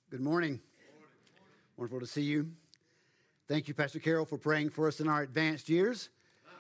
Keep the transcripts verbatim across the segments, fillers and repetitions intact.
Good morning. Wonderful to see you. Thank you, Pastor Carol, for praying for us in our advanced years.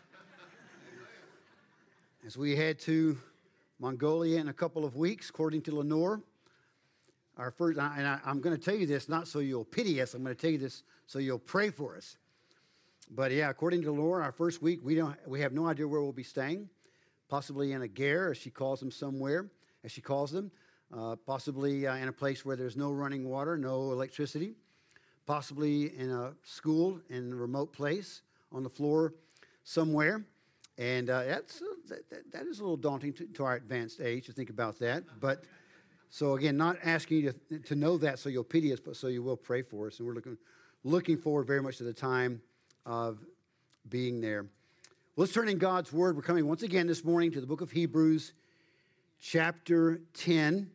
As we head to Mongolia in a couple of weeks, according to Lenore, our first, and I, I'm going to tell you this not so you'll pity us. I'm going to tell you this so you'll pray for us. But yeah, according to Lenore, our first week, we don't, we have no idea where we'll be staying. Possibly in a ger, as she calls them, somewhere, as she calls them. Uh, possibly uh, in a place where there's no running water, no electricity. Possibly in a school in a remote place on the floor somewhere. And uh, that's uh, that, that, that is a little daunting to, to our advanced age to think about that. But so again, not asking you to, to know that so you'll pity us, but so you will pray for us. And we're looking looking forward very much to the time of being there. Well, let's turn in God's Word. We're coming once again this morning to the book of Hebrews, chapter ten.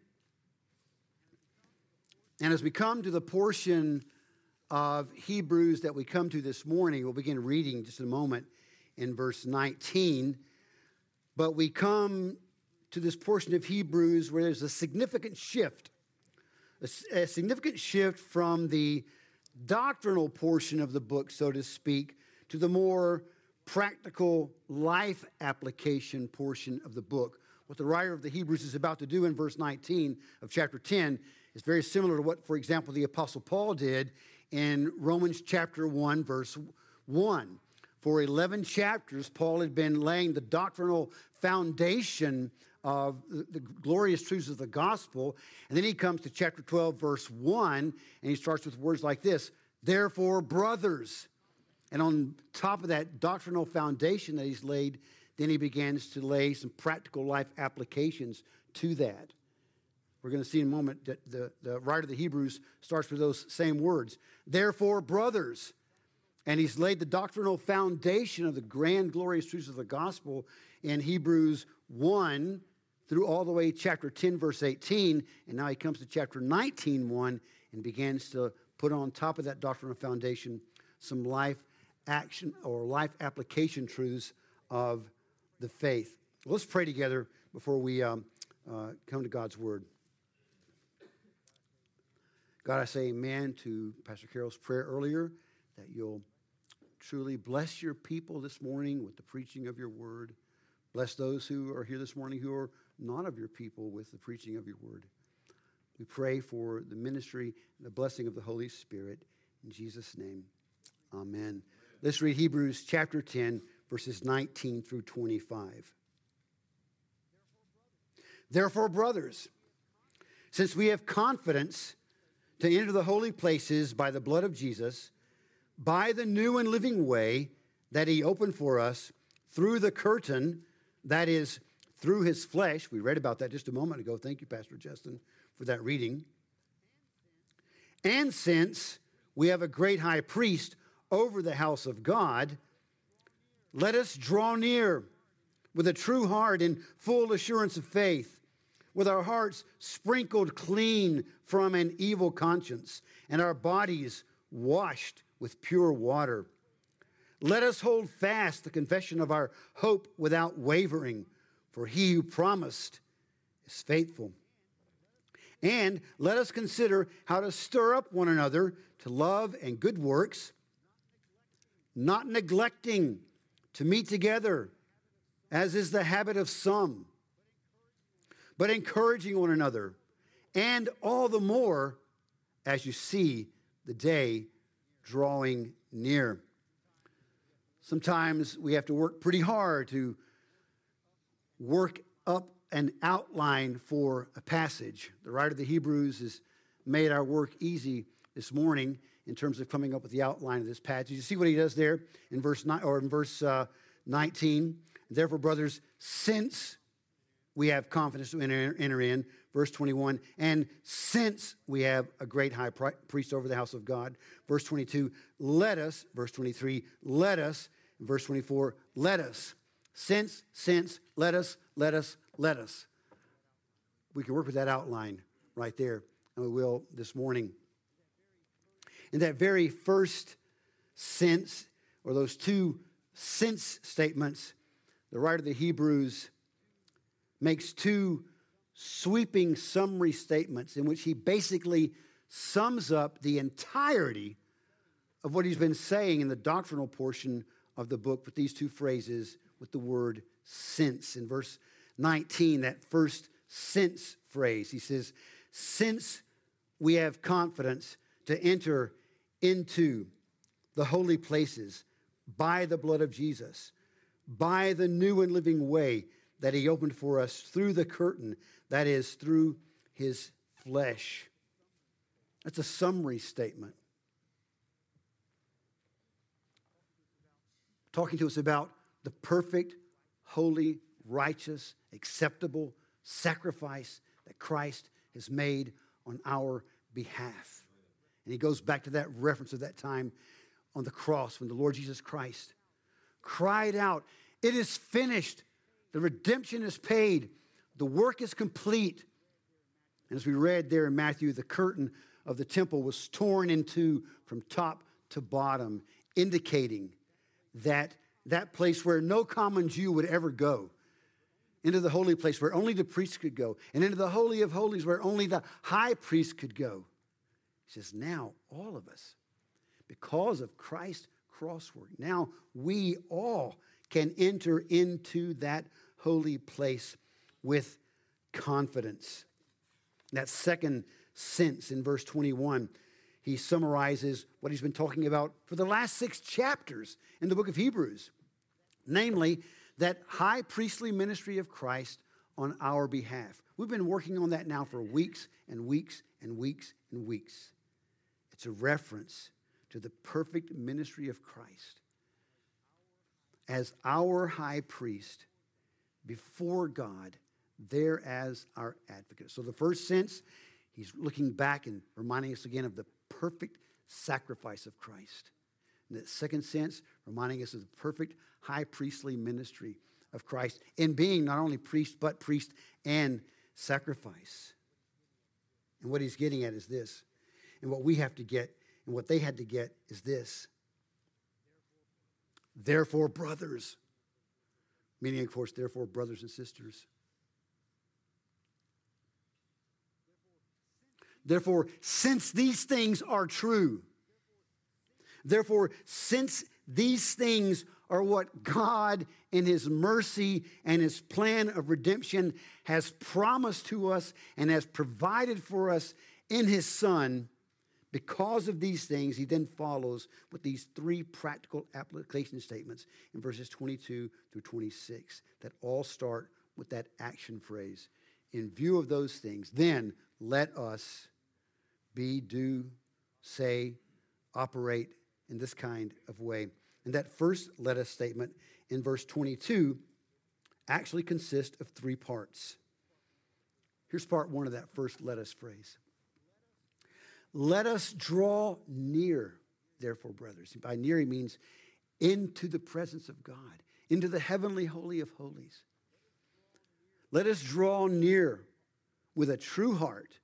And as we come to the portion of Hebrews that we come to this morning, we'll begin reading just in a moment in verse nineteen. But we come to this portion of Hebrews where there's a significant shift, a, a significant shift from the doctrinal portion of the book, so to speak, to the more practical life application portion of the book. What the writer of the Hebrews is about to do in verse nineteen of chapter ten is very similar to what, for example, the Apostle Paul did in Romans chapter one, verse one. For eleven chapters, Paul had been laying the doctrinal foundation of the, the glorious truths of the gospel. And then he comes to chapter twelve, verse one, and he starts with words like this: therefore, brothers. And on top of that doctrinal foundation that he's laid, then he begins to lay some practical life applications to that. We're going to see in a moment that the, the writer of the Hebrews starts with those same words. Therefore, brothers. And he's laid the doctrinal foundation of the grand, glorious truths of the gospel in Hebrews one through all the way chapter ten, verse eighteen. And now he comes to chapter nineteen, one, and begins to put on top of that doctrinal foundation some life action or life application truths of the faith. Well, let's pray together before we um, uh, come to God's word. God, I say amen to Pastor Carol's prayer earlier, that you'll truly bless your people this morning with the preaching of your word. Bless those who are here this morning who are not of your people with the preaching of your word. We pray for the ministry and the blessing of the Holy Spirit. In Jesus' name, amen. Let's read Hebrews chapter ten, verses nineteen through twenty-five. Therefore, brothers, since we have confidence to enter the holy places by the blood of Jesus, by the new and living way that he opened for us through the curtain, that is, through his flesh. We read about that just a moment ago. Thank you, Pastor Justin, for that reading. And since we have a great high priest over the house of God, let us draw near with a true heart and full assurance of faith, with our hearts sprinkled clean from an evil conscience and our bodies washed with pure water. Let us hold fast the confession of our hope without wavering, for he who promised is faithful. And let us consider how to stir up one another to love and good works, not neglecting to meet together, as is the habit of some, but encouraging one another, and all the more as you see the day drawing near. Sometimes we have to work pretty hard to work up an outline for a passage. The writer of the Hebrews has made our work easy this morning in terms of coming up with the outline of this passage. You see what he does there in verse nine or in verse uh, nineteen. Therefore, brothers, since we have confidence to enter, enter in, verse twenty-one, and since we have a great high priest over the house of God, verse twenty-two, let us, verse twenty-three, let us, verse twenty-four, let us, since, since, let us, let us, let us. We can work with that outline right there, and we will this morning. In that very first sense, or those two since statements, the writer of the Hebrews makes two sweeping summary statements in which he basically sums up the entirety of what he's been saying in the doctrinal portion of the book with these two phrases with the word since. In verse nineteen, that first since phrase, he says, since we have confidence to enter into the holy places by the blood of Jesus, by the new and living way that he opened for us through the curtain, that is, through his flesh. That's a summary statement. Talking to us about the perfect, holy, righteous, acceptable sacrifice that Christ has made on our behalf. And he goes back to that reference of that time on the cross when the Lord Jesus Christ cried out, "It is finished. The redemption is paid. The work is complete." And as we read there in Matthew, the curtain of the temple was torn in two from top to bottom, indicating that that place where no common Jew would ever go, into the holy place where only the priest could go, and into the Holy of Holies where only the high priest could go. He says, now all of us, because of Christ's cross work, now we all can enter into that holy place with confidence. That second sense in verse twenty-one, he summarizes what he's been talking about for the last six chapters in the book of Hebrews, namely that high priestly ministry of Christ on our behalf. We've been working on that now for weeks and weeks and weeks and weeks. It's a reference to the perfect ministry of Christ as our high priest before God, there as our advocate. So the first sense, he's looking back and reminding us again of the perfect sacrifice of Christ. In the second sense, reminding us of the perfect high priestly ministry of Christ in being not only priest, but priest and sacrifice. And what he's getting at is this. And what we have to get and what they had to get is this. Therefore, brothers, meaning, of course, therefore, brothers and sisters. Therefore, since these things are true, therefore, since these things are what God in his mercy and his plan of redemption has promised to us and has provided for us in his Son, because of these things, he then follows with these three practical application statements in verses twenty-two through twenty-six that all start with that action phrase. In view of those things, then let us be, do, say, operate in this kind of way. And that first let us statement in verse twenty-two actually consists of three parts. Here's part one of that first let us phrase. Let us draw near, therefore, brothers. By near, he means into the presence of God, into the heavenly holy of holies. Let us draw near with a true heart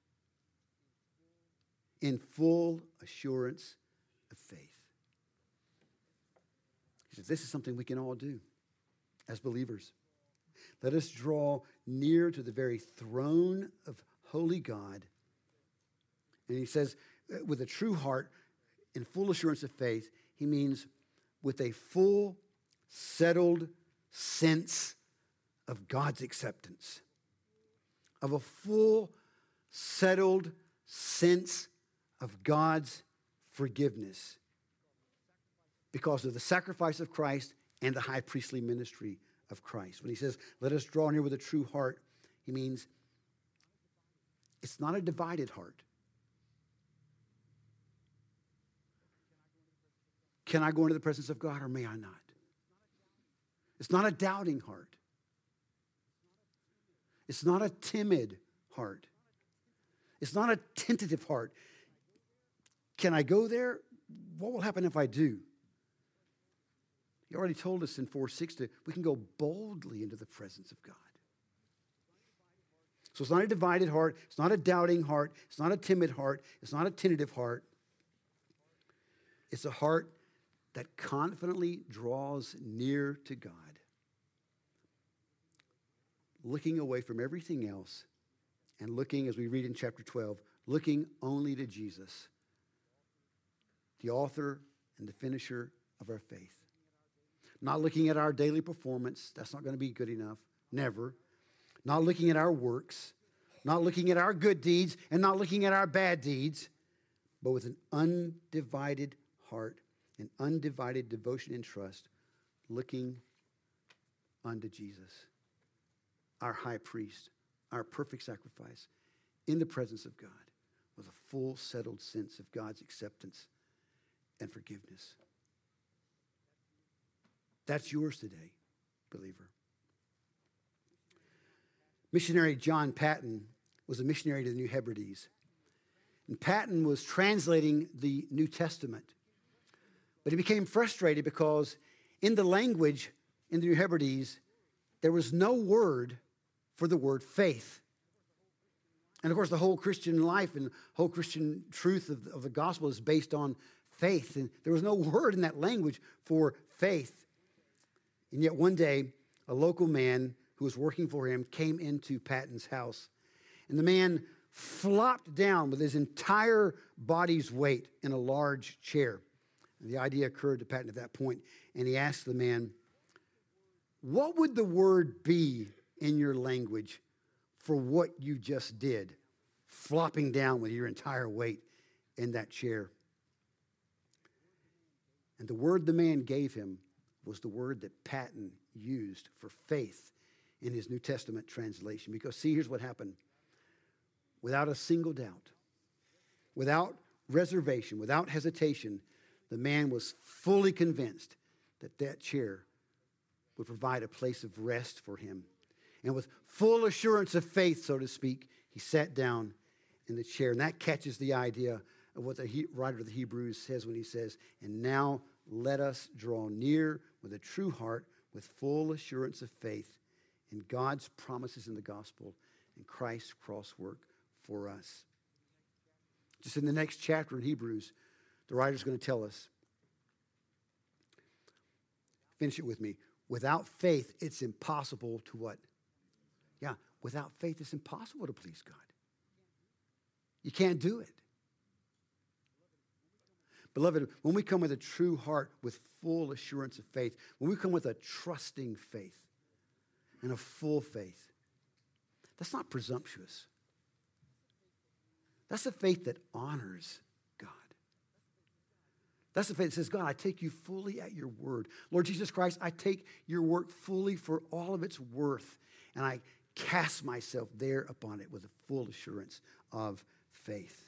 in full assurance of faith. He says, this is something we can all do as believers. Let us draw near to the very throne of holy God. And he says, with a true heart, in full assurance of faith, he means with a full, settled sense of God's acceptance, of a full, settled sense of God's forgiveness because of the sacrifice of Christ and the high priestly ministry of Christ. When he says, let us draw near with a true heart, he means it's not a divided heart. Can I go into the presence of God or may I not? It's not a doubting heart. It's not a timid heart. It's not a tentative heart. Can I go there? What will happen if I do? He already told us in four six that we can go boldly into the presence of God. So it's not a divided heart. It's not a doubting heart. It's not a timid heart. It's not a tentative heart. It's a heart that confidently draws near to God, looking away from everything else and looking, as we read in chapter twelve, looking only to Jesus, the author and the finisher of our faith. Not looking at our daily performance. That's not going to be good enough. Never. Not looking at our works. Not looking at our good deeds and not looking at our bad deeds, but with an undivided heart, an undivided devotion and trust, looking unto Jesus, our high priest, our perfect sacrifice, in the presence of God, with a full, settled sense of God's acceptance and forgiveness. That's yours today, believer. Missionary John Paton was a missionary to the New Hebrides. And Paton was translating the New Testament. But he became frustrated because in the language in the New Hebrides, there was no word for the word faith. And of course, the whole Christian life and the whole Christian truth of, of the gospel is based on faith. And there was no word in that language for faith. And yet one day, a local man who was working for him came into Paton's house. And the man flopped down with his entire body's weight in a large chair. And the idea occurred to Paton at that point, and he asked the man, what would the word be in your language for what you just did, flopping down with your entire weight in that chair? And the word the man gave him was the word that Paton used for faith in his New Testament translation. Because see, here's what happened. Without a single doubt, without reservation, without hesitation, the man was fully convinced that that chair would provide a place of rest for him. And with full assurance of faith, so to speak, he sat down in the chair. And that catches the idea of what the he- writer of the Hebrews says when he says, and now let us draw near with a true heart, with full assurance of faith in God's promises in the gospel and Christ's cross work for us. Just in the next chapter in Hebrews, the writer's going to tell us, finish it with me, without faith, it's impossible to what? Yeah, without faith, it's impossible to please God. You can't do it. Beloved, when we come with a true heart, with full assurance of faith, when we come with a trusting faith and a full faith, that's not presumptuous. That's a faith that honors God. That's the faith that says, God, I take you fully at your word. Lord Jesus Christ, I take your work fully for all of its worth, and I cast myself there upon it with a full assurance of faith.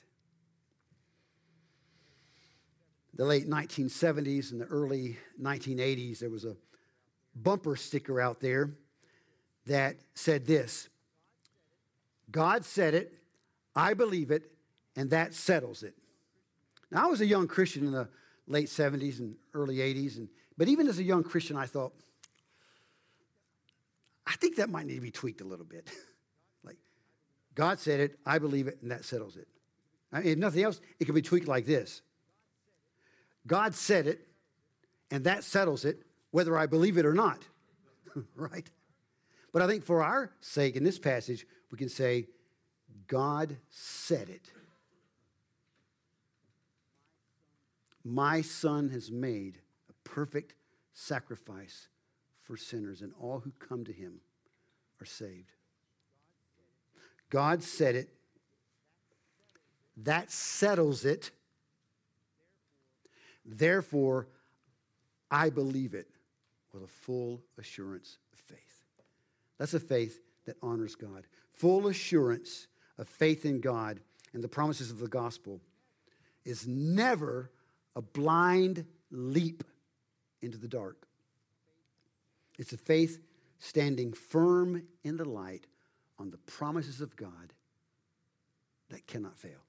The late nineteen seventies and the early nineteen eighties, there was a bumper sticker out there that said this: God said it, I believe it, and that settles it. Now, I was a young Christian in the late seventies and early eighties, and but even as a young Christian, I thought, I think that might need to be tweaked a little bit. Like, God said it, I believe it, and that settles it. I mean, if nothing else, it could be tweaked like this. God said it, and that settles it, whether I believe it or not. Right? But I think for our sake, in this passage, we can say, God said it. My Son has made a perfect sacrifice for sinners, and all who come to him are saved. God said it. That settles it. Therefore, I believe it with a full assurance of faith. That's a faith that honors God. Full assurance of faith in God and the promises of the gospel is never a blind leap into the dark. It's a faith standing firm in the light on the promises of God that cannot fail.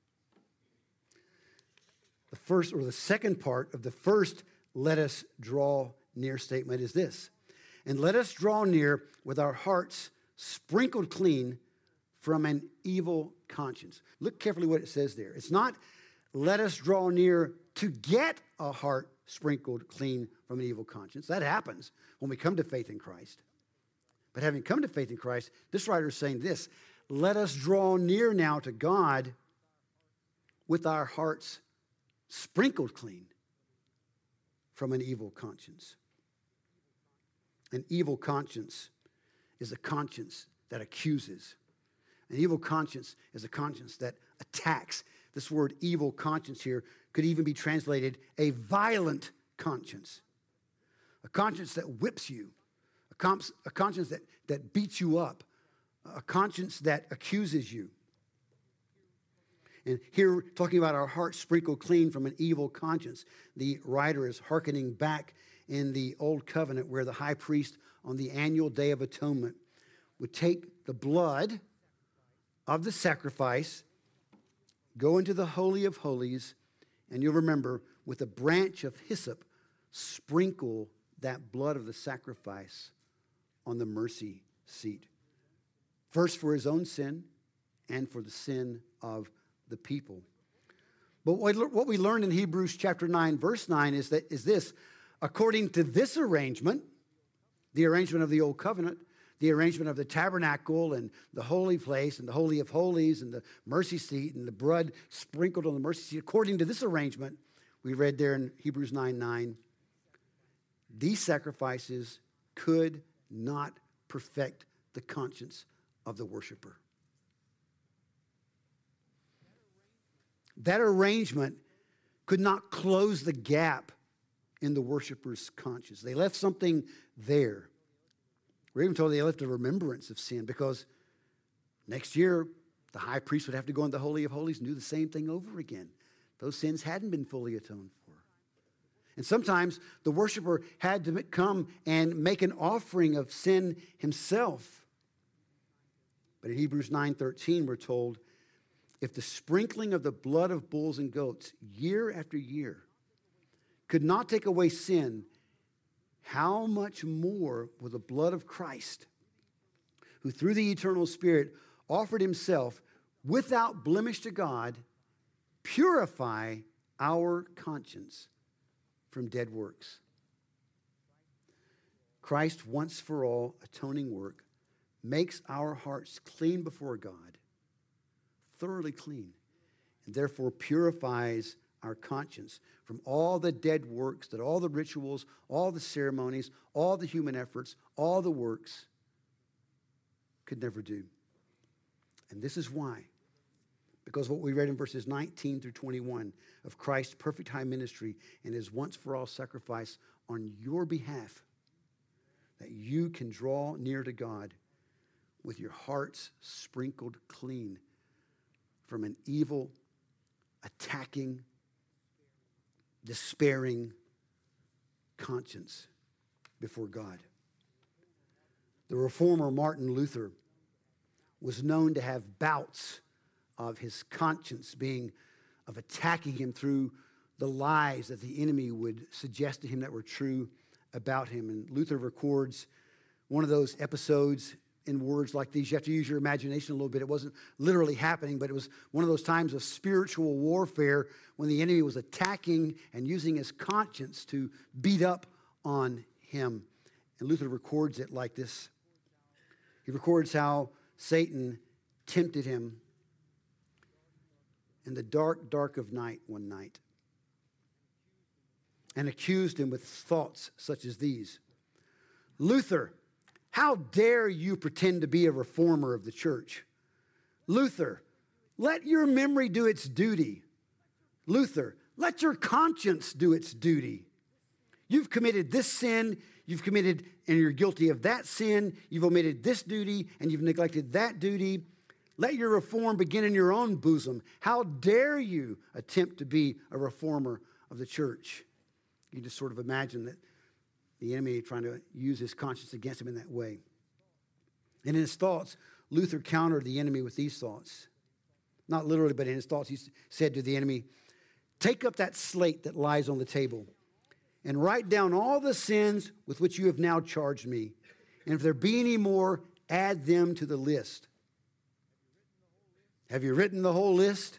The first or the second part of the first let us draw near statement is this: and let us draw near with our hearts sprinkled clean from an evil conscience. Look carefully what it says there. It's not let us draw near to get a heart sprinkled clean from an evil conscience. That happens when we come to faith in Christ. But having come to faith in Christ, this writer is saying this: let us draw near now to God with our hearts sprinkled clean from an evil conscience. An evil conscience is a conscience that accuses. An evil conscience is a conscience that attacks. This word evil conscience here could even be translated a violent conscience. A conscience that whips you. A, comp- a conscience that, that beats you up. A conscience that accuses you. And here, talking about our hearts sprinkled clean from an evil conscience, the writer is hearkening back in the Old Covenant where the high priest on the annual Day of Atonement would take the blood of the sacrifice, go into the Holy of Holies, and you'll remember, with a branch of hyssop, sprinkle that blood of the sacrifice on the mercy seat. First for his own sin and for the sin of the people. But what we learned in Hebrews chapter nine, verse nine is that is this: according to this arrangement, the arrangement of the old covenant, the arrangement of the tabernacle and the holy place and the Holy of Holies and the mercy seat and the blood sprinkled on the mercy seat, according to this arrangement, we read there in Hebrews nine nine, these sacrifices could not perfect the conscience of the worshiper. That arrangement could not close the gap in the worshiper's conscience. They left something there. We're even told they left a remembrance of sin, because next year the high priest would have to go into the Holy of Holies and do the same thing over again. Those sins hadn't been fully atoned for. And sometimes the worshiper had to come and make an offering of sin himself. But in Hebrews nine thirteen, we're told, if the sprinkling of the blood of bulls and goats year after year could not take away sin, how much more will the blood of Christ, who through the eternal Spirit offered himself without blemish to God, purify our conscience from dead works? Christ once for all atoning work makes our hearts clean before God, thoroughly clean, and therefore purifies our conscience from all the dead works, that all the rituals, all the ceremonies, all the human efforts, all the works could never do. And this is why. Because what we read in verses nineteen through twenty-one of Christ's perfect high ministry and his once-for-all sacrifice on your behalf, that you can draw near to God with your hearts sprinkled clean from an evil, attacking, despairing conscience before God. The reformer Martin Luther was known to have bouts of his conscience being, of attacking him through the lies that the enemy would suggest to him that were true about him. And Luther records one of those episodes in words like these. You have to use your imagination a little bit. It wasn't literally happening, but it was one of those times of spiritual warfare when the enemy was attacking and using his conscience to beat up on him. And Luther records it like this. He records how Satan tempted him in the dark, dark of night one night and accused him with thoughts such as these. Luther, how dare you pretend to be a reformer of the church? Luther, let your memory do its duty. Luther, let your conscience do its duty. You've committed this sin, you've committed, and you're guilty of that sin. You've omitted this duty, and you've neglected that duty. Let your reform begin in your own bosom. How dare you attempt to be a reformer of the church? You just sort of imagine that the enemy trying to use his conscience against him in that way. And in his thoughts, Luther countered the enemy with these thoughts. Not literally, but in his thoughts, he said to the enemy, take up that slate that lies on the table and write down all the sins with which you have now charged me. And if there be any more, add them to the list. Have you written the whole list?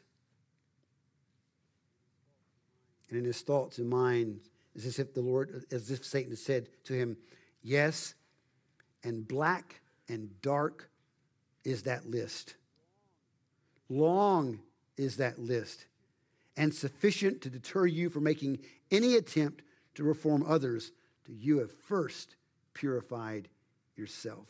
And in his thoughts and mind, it's as if the Lord, as if Satan had said to him, yes, and black and dark is that list. Long is that list, and sufficient to deter you from making any attempt to reform others till you have first purified yourself.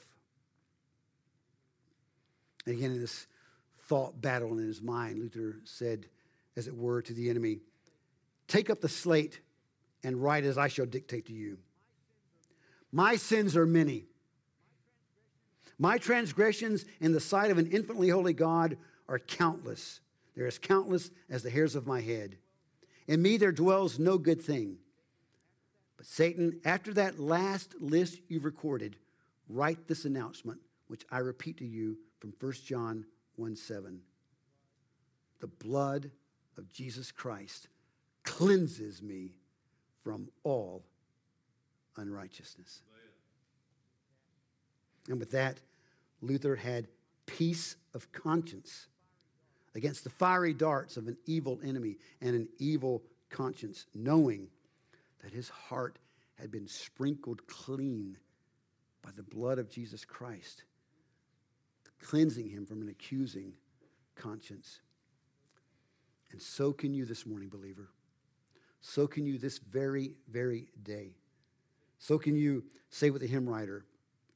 And again, in this thought battle in his mind, Luther said, as it were, to the enemy, take up the slate and write as I shall dictate to you. My sins are many. My transgressions in the sight of an infinitely holy God are countless. They're as countless as the hairs of my head. In me there dwells no good thing. But Satan, after that last list you've recorded, write this announcement, which I repeat to you from First John one seven. The blood of Jesus Christ cleanses me from all unrighteousness. And with that, Luther had peace of conscience against the fiery darts of an evil enemy and an evil conscience, knowing that his heart had been sprinkled clean by the blood of Jesus Christ, cleansing him from an accusing conscience. And so can you this morning, believer. So can you this very, very day. So can you say with the hymn writer,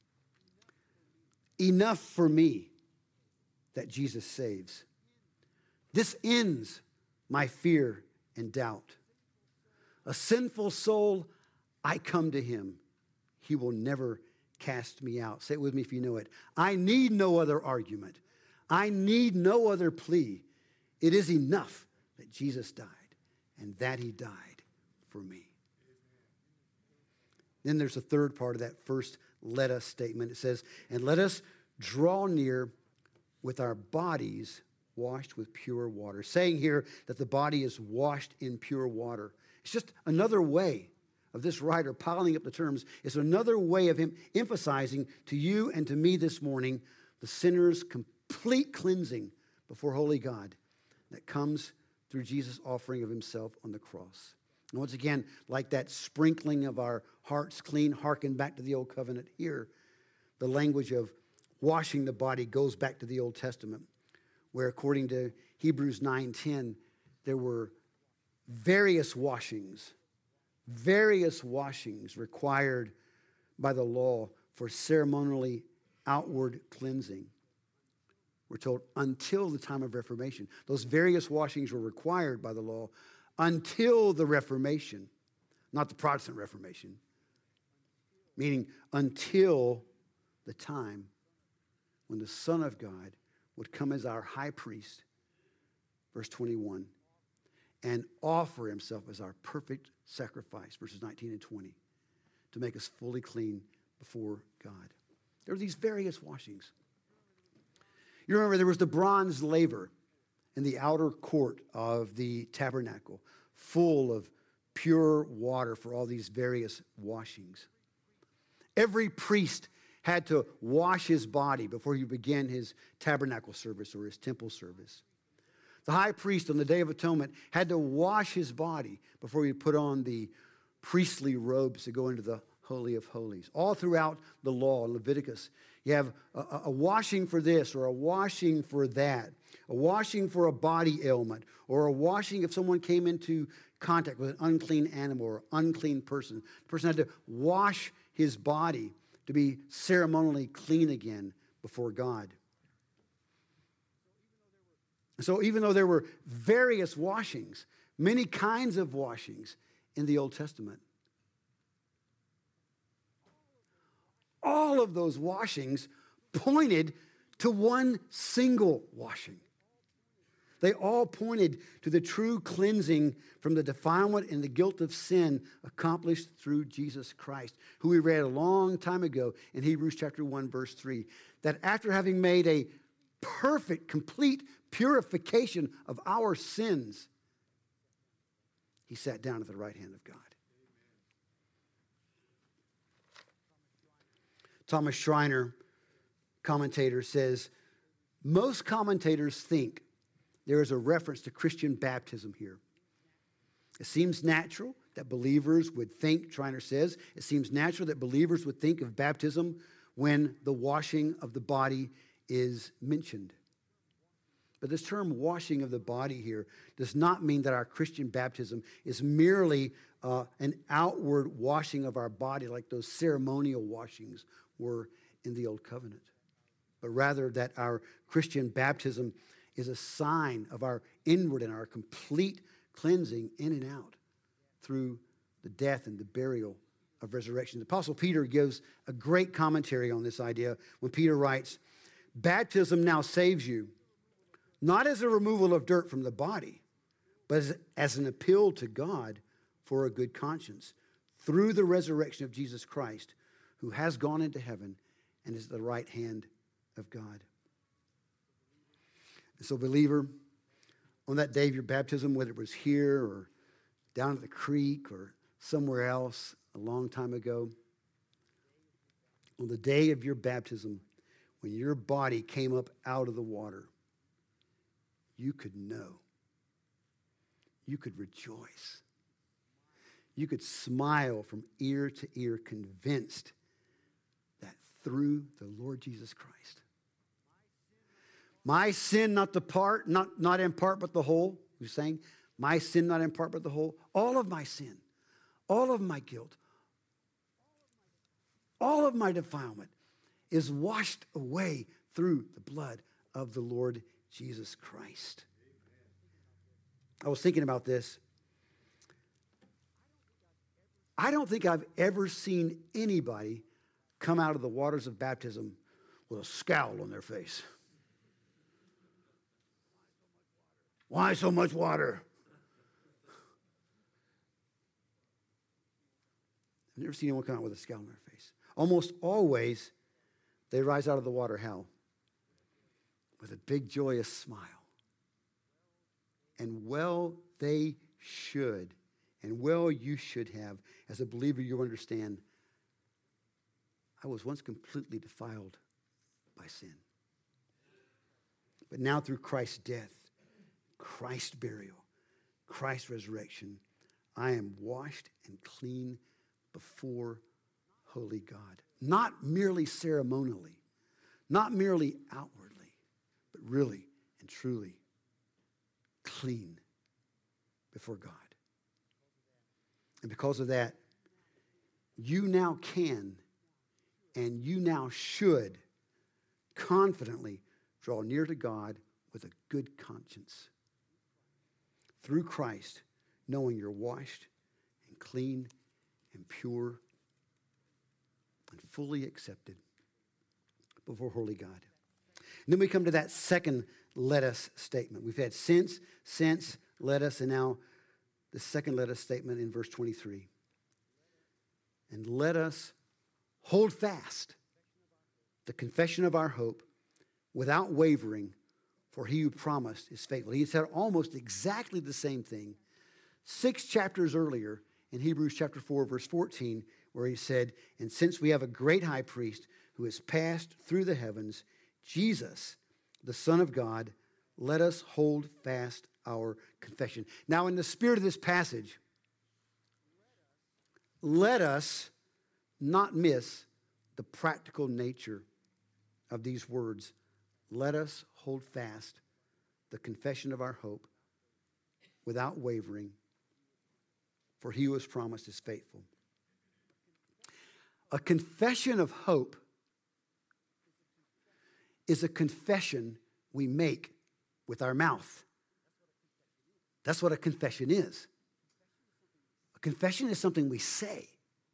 enough for me that Jesus saves. This ends my fear and doubt. A sinful soul, I come to him. He will never cast me out. Say it with me if you know it. I need no other argument. I need no other plea. It is enough that Jesus died and that he died for me. Then there's a third part of that first let us statement. It says, and let us draw near with our bodies washed with pure water. Saying here that the body is washed in pure water. It's just another way of this writer piling up the terms. It's another way of him emphasizing to you and to me this morning the sinner's complete cleansing before holy God that comes through Jesus' offering of himself on the cross. And once again, like that sprinkling of our hearts clean, hearken back to the old covenant here, the language of washing the body goes back to the Old Testament, where according to Hebrews nine ten, there were various washings, various washings required by the law for ceremonially outward cleansing. We're told until the time of Reformation. Those various washings were required by the law until the Reformation, not the Protestant Reformation, meaning until the time when the Son of God would come as our high priest, verse twenty-one, and offer himself as our perfect sacrifice, verses nineteen and twenty, to make us fully clean before God. There are these various washings. You remember there was the bronze laver in the outer court of the tabernacle, full of pure water for all these various washings. Every priest had to wash his body before he began his tabernacle service or his temple service. The high priest on the Day of Atonement had to wash his body before he put on the priestly robes to go into the Holy of Holies. All throughout the law in Leviticus, you have a, a washing for this or a washing for that, a washing for a body ailment, or a washing if someone came into contact with an unclean animal or unclean person. The person had to wash his body to be ceremonially clean again before God. So even though there were various washings, many kinds of washings in the Old Testament, all of those washings pointed to one single washing. They all pointed to the true cleansing from the defilement and the guilt of sin accomplished through Jesus Christ, who we read a long time ago in Hebrews chapter one, verse three, that after having made a perfect, complete purification of our sins, he sat down at the right hand of God. Thomas Schreiner, commentator, says, most commentators think there is a reference to Christian baptism here. It seems natural that believers would think, Schreiner says, it seems natural that believers would think of baptism when the washing of the body is mentioned. But this term washing of the body here does not mean that our Christian baptism is merely uh, an outward washing of our body like those ceremonial washings were in the Old Covenant, but rather that our Christian baptism is a sign of our inward and our complete cleansing in and out through the death and the burial of resurrection. The Apostle Peter gives a great commentary on this idea when Peter writes, "Baptism now saves you, not as a removal of dirt from the body, but as, as an appeal to God for a good conscience through the resurrection of Jesus Christ, who has gone into heaven and is at the right hand of God." And so, believer, on that day of your baptism, whether it was here or down at the creek or somewhere else a long time ago, on the day of your baptism, when your body came up out of the water, you could know. You could rejoice. You could smile from ear to ear, convinced that through the Lord Jesus Christ, my sin, not the part, not, not in part, but the whole. He's saying, my sin, not in part, but the whole. All of my sin, all of my guilt, all of my defilement is washed away through the blood of the Lord Jesus Christ. I was thinking about this. I don't think I've ever seen anybody come out of the waters of baptism with a scowl on their face. Why so much water? I've never seen anyone come out with a scowl on their face. Almost always, they rise out of the water, how? With a big, joyous smile. And well, they should. And well, you should have. As a believer, you understand, I was once completely defiled by sin. But now through Christ's death, Christ's burial, Christ's resurrection, I am washed and clean before holy God. Not merely ceremonially, not merely outwardly, but really and truly clean before God. And because of that, you now can and you now should confidently draw near to God with a good conscience through Christ, knowing you're washed and clean and pure and fully accepted before holy God. And then we come to that second let us statement. We've had since, since, let us, and now the second let us statement in verse twenty-three. And let us hold fast the confession of our hope without wavering, for he who promised is faithful. He said almost exactly the same thing six chapters earlier in Hebrews chapter four, verse fourteen, where he said, and since we have a great high priest who has passed through the heavens, Jesus, the Son of God, let us hold fast our confession. Now, in the spirit of this passage, let us not miss the practical nature of these words. Let us hold fast the confession of our hope without wavering, for he who has promised is faithful. A confession of hope is a confession we make with our mouth. That's what a confession is. A confession is something we say.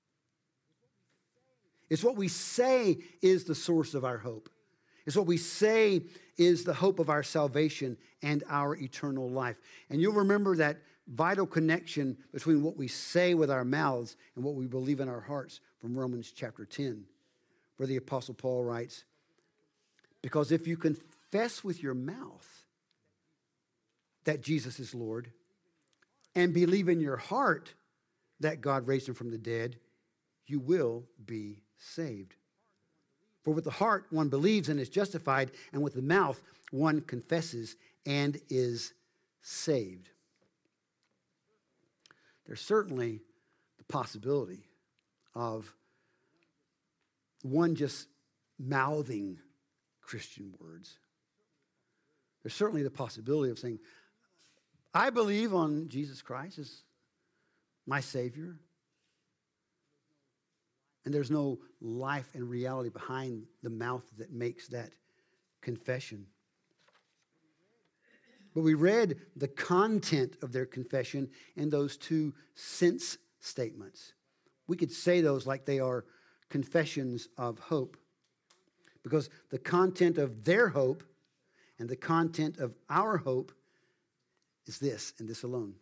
It's what we say is the source of our hope. It's what we say is the hope of our salvation and our eternal life. And you'll remember that vital connection between what we say with our mouths and what we believe in our hearts from Romans chapter ten, where the Apostle Paul writes, because if you confess with your mouth that Jesus is Lord and believe in your heart that God raised him from the dead, you will be saved. For with the heart one believes and is justified, and with the mouth one confesses and is saved. There's certainly the possibility of one just mouthing Christian words. There's certainly the possibility of saying, I believe on Jesus Christ as my Savior. And there's no life and reality behind the mouth that makes that confession. But we read the content of their confession in those two sense statements. We could say those like they are confessions of hope. Because the content of their hope and the content of our hope is this and this alone.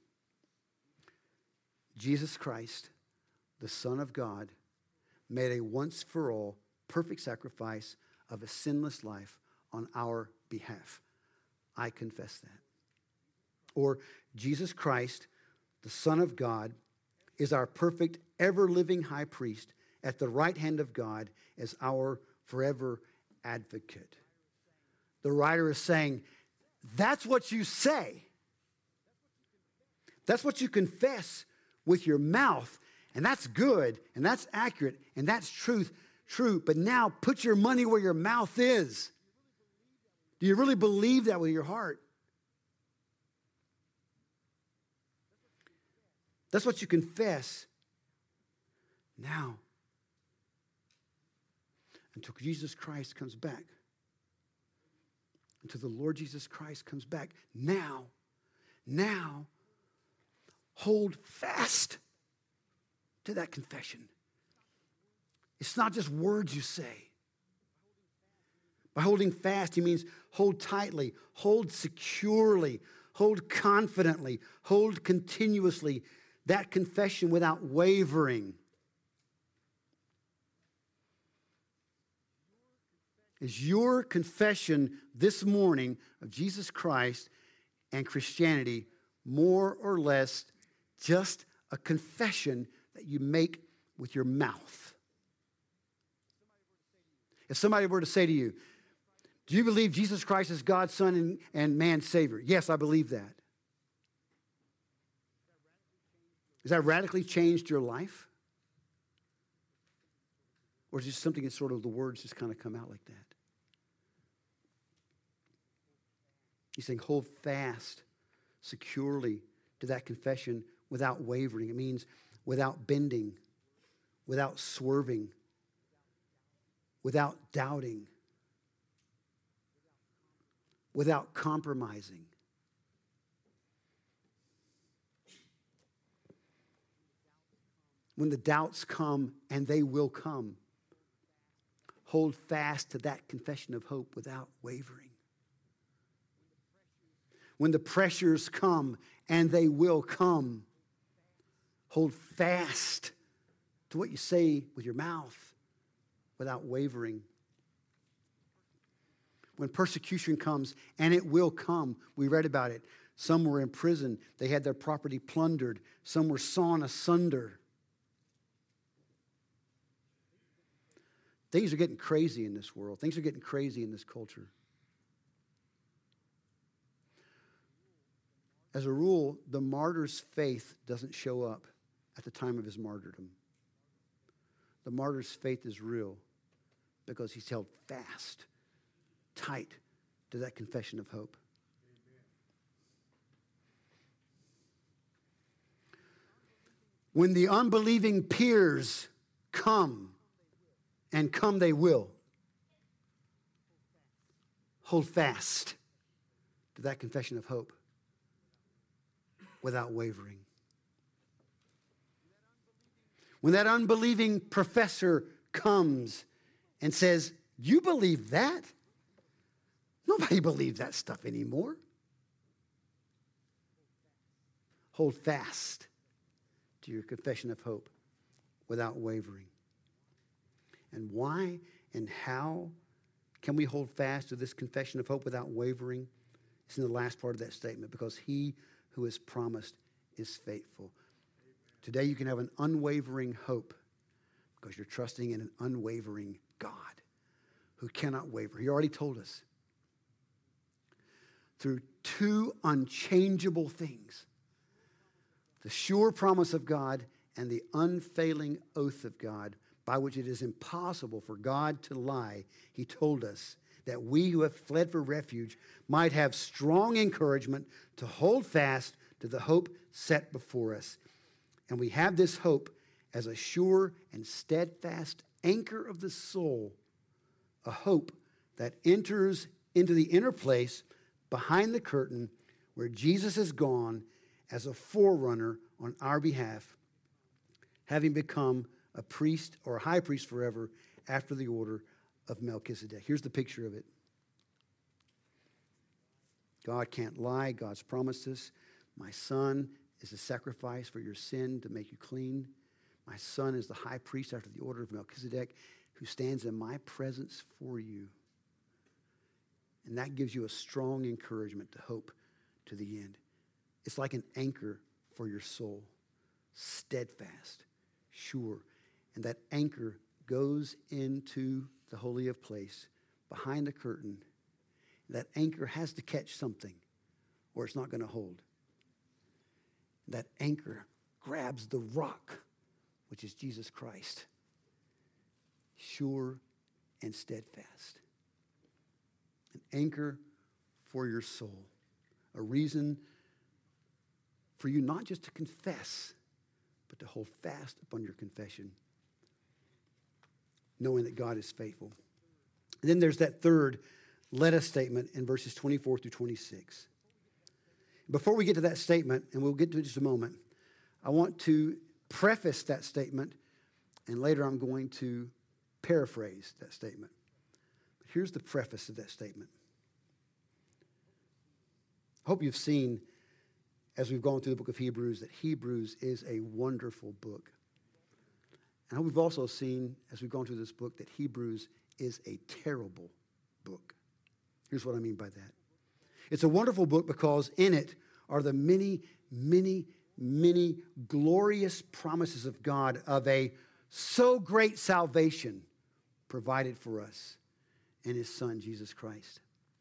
Jesus Christ, the Son of God, made a once-for-all perfect sacrifice of a sinless life on our behalf. I confess that. Or Jesus Christ, the Son of God, is our perfect, ever-living high priest at the right hand of God as our forever advocate. The writer is saying, that's what you say. That's what you confess with your mouth. And that's good, and that's accurate, and that's truth, true. But now put your money where your mouth is. Do you really believe that with your heart? That's what you confess. Now, until Jesus Christ comes back, until the Lord Jesus Christ comes back, now, now, hold fast to that confession. It's not just words you say. By holding fast, he means hold tightly, hold securely, hold confidently, hold continuously that confession without wavering. Is your confession this morning of Jesus Christ and Christianity more or less just a confession that you make with your mouth? If somebody were to say to you, do you believe Jesus Christ is God's Son and, and man's Savior? Yes, I believe that. Has that radically changed your life? Or is it just something that sort of the words just kind of come out like that? He's saying hold fast securely to that confession without wavering. It means without bending, without swerving, without doubting, without compromising. When the doubts come, and they will come, hold fast to that confession of hope without wavering. When the pressures come, and they will come, hold fast to what you say with your mouth without wavering. When persecution comes, and it will come, we read about it. Some were in prison. They had their property plundered. Some were sawn asunder. Things are getting crazy in this world. Things are getting crazy in this culture. As a rule, the martyr's faith doesn't show up at the time of his martyrdom. The martyr's faith is real because he's held fast, tight to that confession of hope. When the unbelieving peers come, and come they will, hold fast to that confession of hope without wavering. When that unbelieving professor comes and says, you believe that? Nobody believes that stuff anymore. Hold fast to your confession of hope without wavering. And why and how can we hold fast to this confession of hope without wavering? It's in the last part of that statement, because he who has promised is faithful. Today you can have an unwavering hope because you're trusting in an unwavering God who cannot waver. He already told us. Through two unchangeable things, the sure promise of God and the unfailing oath of God, by which it is impossible for God to lie, he told us that we who have fled for refuge might have strong encouragement to hold fast to the hope set before us. And we have this hope as a sure and steadfast anchor of the soul, a hope that enters into the inner place behind the curtain where Jesus has gone as a forerunner on our behalf, having become a priest or a high priest forever after the order of Melchizedek. Here's the picture of it. God can't lie. God's promised us. My son is a sacrifice for your sin to make you clean. My son is the high priest after the order of Melchizedek who stands in my presence for you. And that gives you a strong encouragement to hope to the end. It's like an anchor for your soul, steadfast, sure. And that anchor goes into the Holy of Place, behind the curtain. That anchor has to catch something or it's not going to hold. That anchor grabs the rock, which is Jesus Christ, sure and steadfast. An anchor for your soul, a reason for you not just to confess, but to hold fast upon your confession, knowing that God is faithful. And then there's that third let us statement in verses twenty-four through twenty-six. Before we get to that statement, and we'll get to it in just a moment, I want to preface that statement, and later I'm going to paraphrase that statement. But here's the preface of that statement. I hope you've seen, as we've gone through the book of Hebrews, that Hebrews is a wonderful book. And I hope we've also seen, as we've gone through this book, that Hebrews is a terrible book. Here's what I mean by that. It's a wonderful book because in it are the many, many, many glorious promises of God of a so great salvation provided for us in his Son, Jesus Christ.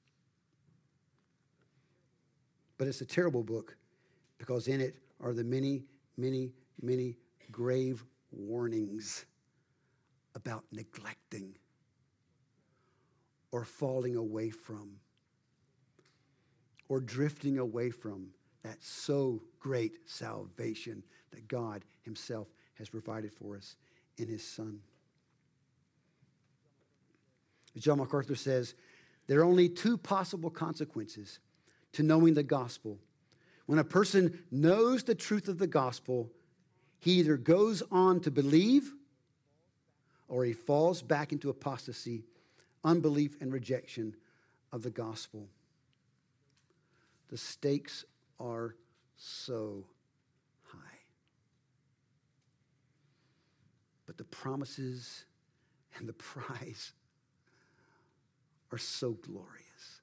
But it's a terrible book because in it are the many, many, many grave warnings about neglecting or falling away from or drifting away from that so great salvation that God himself has provided for us in his Son. John MacArthur says, there are only two possible consequences to knowing the gospel. When a person knows the truth of the gospel, he either goes on to believe or he falls back into apostasy, unbelief, and rejection of the gospel. The stakes are so high. But the promises and the prize are so glorious.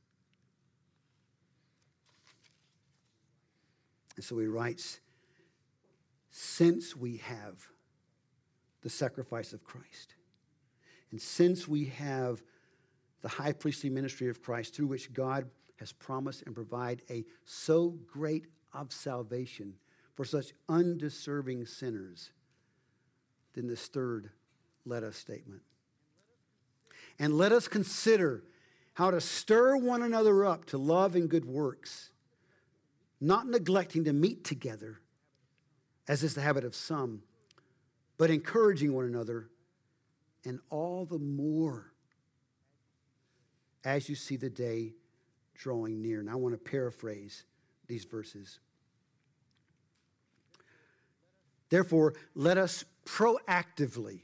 And so he writes, since we have the sacrifice of Christ, and since we have the high priestly ministry of Christ through which God has promised and provide a so great of salvation for such undeserving sinners, then this third let us statement. And let us consider how to stir one another up to love and good works, not neglecting to meet together, as is the habit of some, but encouraging one another, and all the more as you see the day drawing near. And I want to paraphrase these verses. Therefore, let us proactively,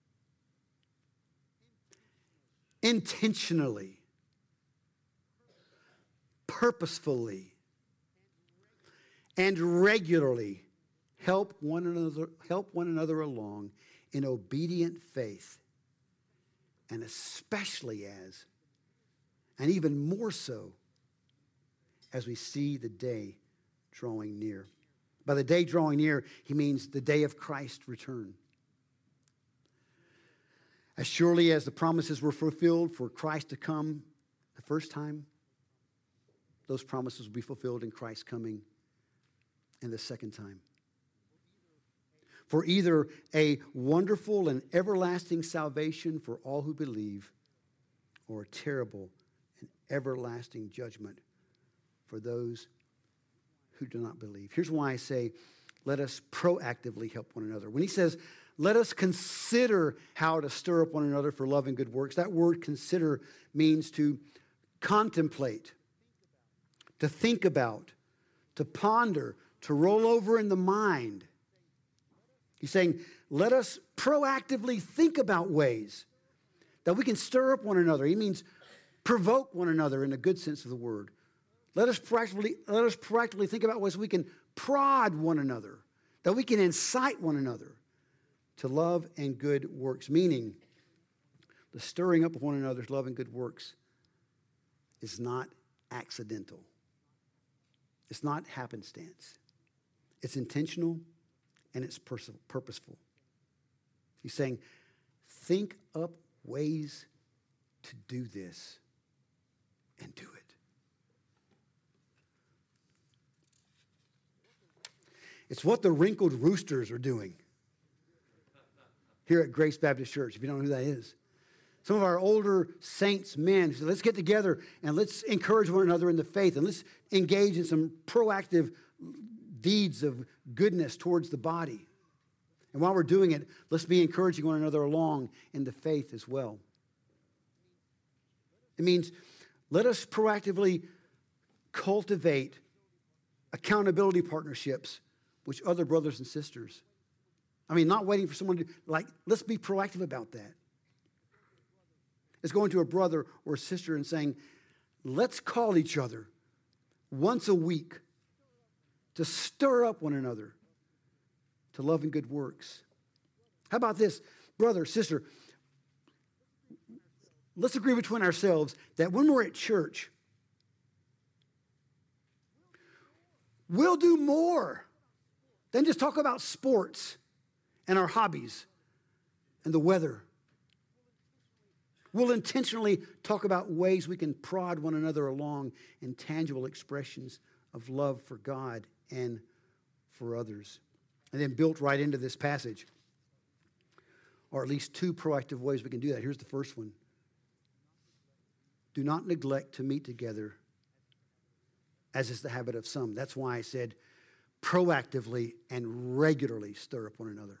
intentionally, purposefully, and regularly help one another, help one another along in obedient faith, and especially as, and even more so, as we see the day drawing near. By the day drawing near, he means the day of Christ's return. As surely as the promises were fulfilled for Christ to come the first time, those promises will be fulfilled in Christ's coming in the second time. For either a wonderful and everlasting salvation for all who believe, or a terrible and everlasting judgment for those who do not believe. Here's why I say, let us proactively help one another. When he says, let us consider how to stir up one another for love and good works, that word consider means to contemplate, to think about, to ponder, to roll over in the mind. He's saying, let us proactively think about ways that we can stir up one another. He means provoke one another in a good sense of the word. Let us proactively, let us proactively think about ways we can prod one another, that we can incite one another to love and good works, meaning the stirring up of one another's love and good works is not accidental. It's not happenstance. It's intentional and it's pers- purposeful. He's saying, think up ways to do this and do it. It's what the wrinkled roosters are doing here at Grace Baptist Church, if you don't know who that is. Some of our older saints, men, who said, let's get together and let's encourage one another in the faith and let's engage in some proactive deeds of goodness towards the body. And while we're doing it, let's be encouraging one another along in the faith as well. It means let us proactively cultivate accountability partnerships with other brothers and sisters. I mean, not waiting for someone to, like, let's be proactive about that. It's going to a brother or a sister and saying, let's call each other once a week to stir up one another to love and good works. How about this, brother, sister? Let's agree between ourselves that when we're at church, we'll do more than just talk about sports and our hobbies and the weather. We'll intentionally talk about ways we can prod one another along in tangible expressions of love for God and for others. And then built right into this passage, or at least two proactive ways we can do that. Here's the first one. Do not neglect to meet together, as is the habit of some. That's why I said proactively and regularly stir up one another.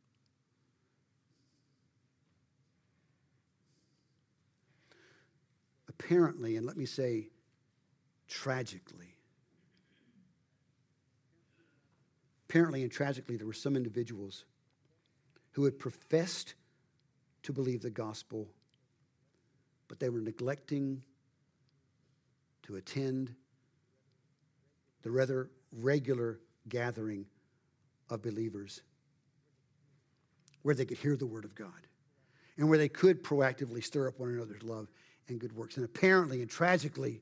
Apparently, and let me say tragically, apparently and tragically, there were some individuals who had professed to believe the gospel, but they were neglecting to attend the rather regular gathering of believers where they could hear the word of God and where they could proactively stir up one another's love and good works. And apparently and tragically,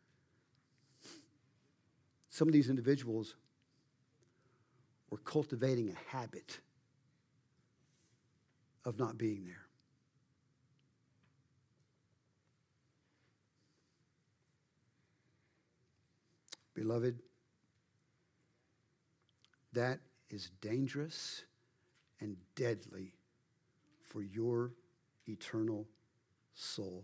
some of these individuals were cultivating a habit of not being there. Beloved, that is dangerous and deadly for your eternal soul.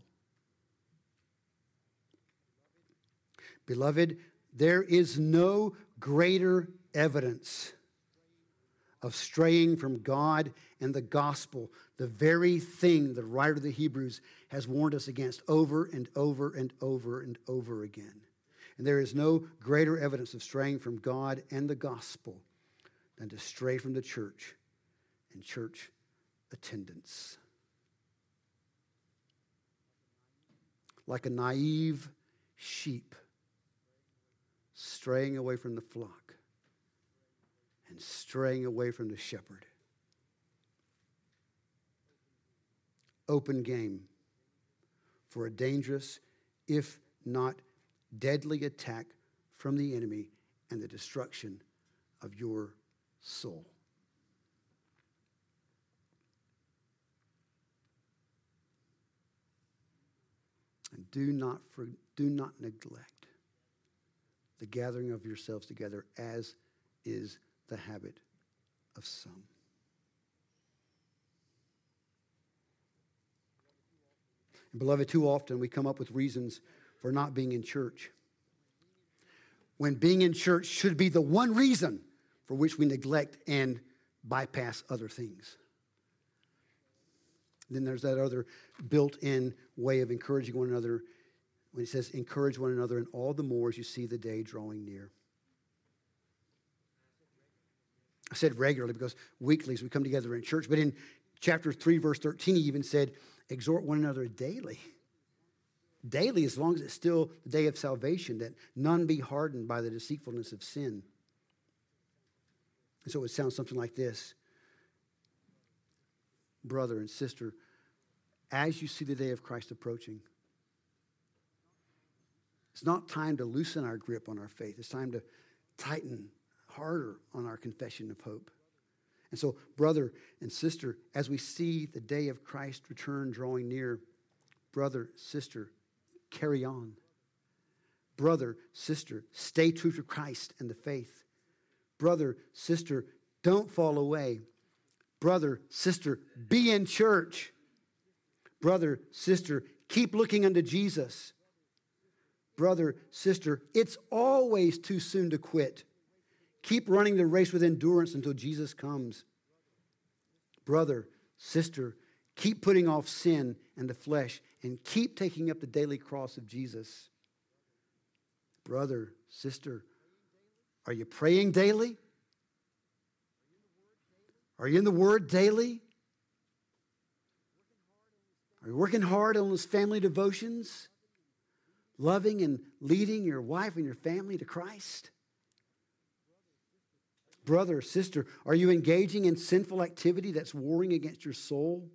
Beloved, there is no greater evidence of straying from God and the gospel, the very thing the writer of the Hebrews has warned us against over and over and over and over again. And there is no greater evidence of straying from God and the gospel than to stray from the church and church attendance. Like a naive sheep straying away from the flock and straying away from the shepherd. Open game for a dangerous, if not deadly, attack from the enemy and the destruction of your soul. And do not for, do not neglect the gathering of yourselves together, as is the habit of some. And beloved, too often we come up with reasons for not being in church, when being in church should be the one reason for which we neglect and bypass other things. Then there's that other built-in way of encouraging one another when it says encourage one another, and all the more as you see the day drawing near. I said regularly because weekly as we come together in church, but in chapter three, verse thirteen, he even said exhort one another daily. Daily, as long as it's still the day of salvation, that none be hardened by the deceitfulness of sin. And so it would sound something like this. Brother and sister, as you see the day of Christ approaching, it's not time to loosen our grip on our faith. It's time to tighten harder on our confession of hope. And so, brother and sister, as we see the day of Christ's return drawing near, brother, sister, carry on. Brother, sister, stay true to Christ and the faith. Brother, sister, don't fall away. Brother, sister, be in church. Brother, sister, keep looking unto Jesus. Brother, sister, it's always too soon to quit. Keep running the race with endurance until Jesus comes. Brother, sister, keep putting off sin and the flesh and keep taking up the daily cross of Jesus. Brother, sister, are you praying daily? Are you in the Word daily? Are you working hard on those family devotions? Loving and leading your wife and your family to Christ? Brother, sister, are you engaging in sinful activity that's warring against your soul?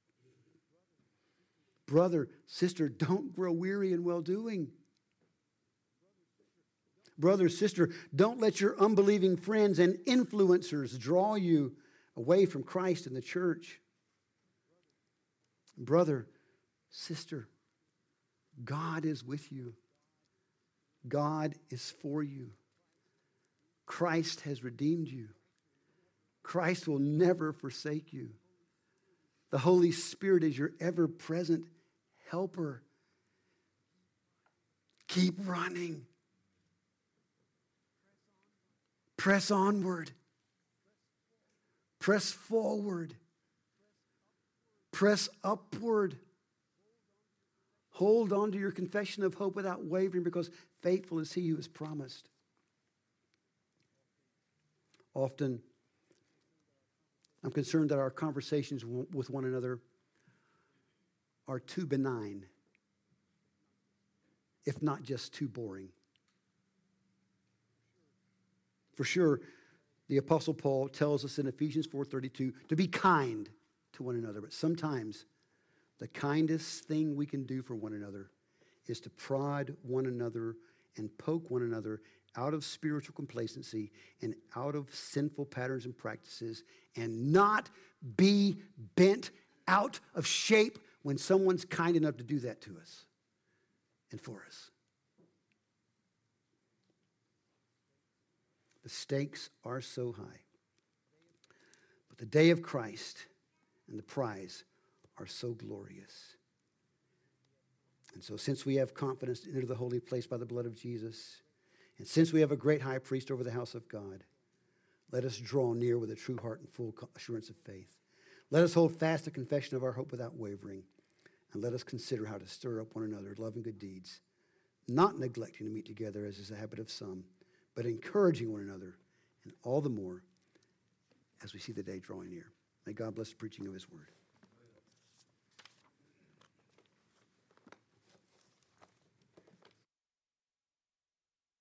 Brother, sister, don't grow weary in well-doing. Brother, sister, don't let your unbelieving friends and influencers draw you away from Christ and the church. Brother, sister, God is with you. God is for you. Christ has redeemed you. Christ will never forsake you. The Holy Spirit is your ever-present helper. Keep running. Press onward. Press forward. Press upward. Hold on to your confession of hope without wavering, because faithful is he who has promised. Often, I'm concerned that our conversations with one another are too benign, if not just too boring. For sure, the Apostle Paul tells us in Ephesians four thirty-two to be kind to one another. But sometimes the kindest thing we can do for one another is to prod one another and poke one another out of spiritual complacency and out of sinful patterns and practices, and not be bent out of shape when someone's kind enough to do that to us and for us. The stakes are so high. But the day of Christ and the prize are so glorious. And so since we have confidence to enter the holy place by the blood of Jesus, and since we have a great high priest over the house of God, let us draw near with a true heart and full assurance of faith. Let us hold fast the confession of our hope without wavering, and let us consider how to stir up one another to love and good deeds, not neglecting to meet together as is the habit of some, but encouraging one another, and all the more as we see the day drawing near. May God bless the preaching of his word.